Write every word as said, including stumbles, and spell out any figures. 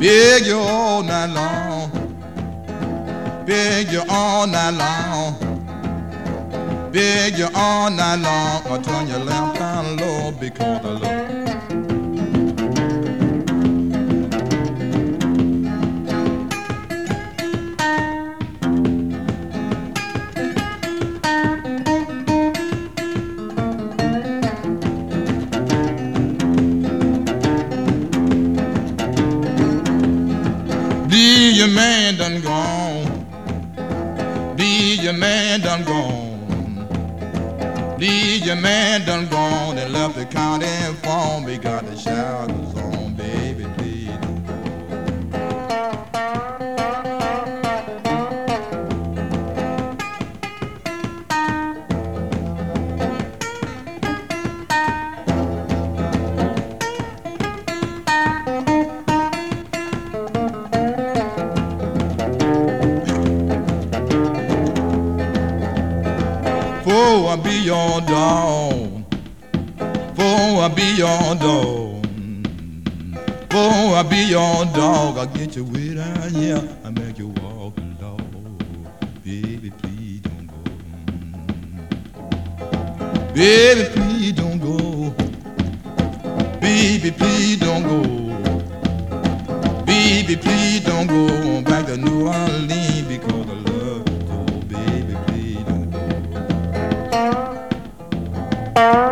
Beg you all night long. Beg you all night long. Beg you all night long. I'll turn your lamp down low because I love you. Be your man done gone. Be your man done gone. Be your man done gone and left the county for me. Got the shadows on, baby, please don't go. For I be your dog, for I be your dog, for I be your dog, I'll get you way down here, I make you walk along. Baby, please don't go. Baby, please don't go. Baby, please don't go. Baby, please don't go back to New Orleans because I love you so. Baby, please don't go.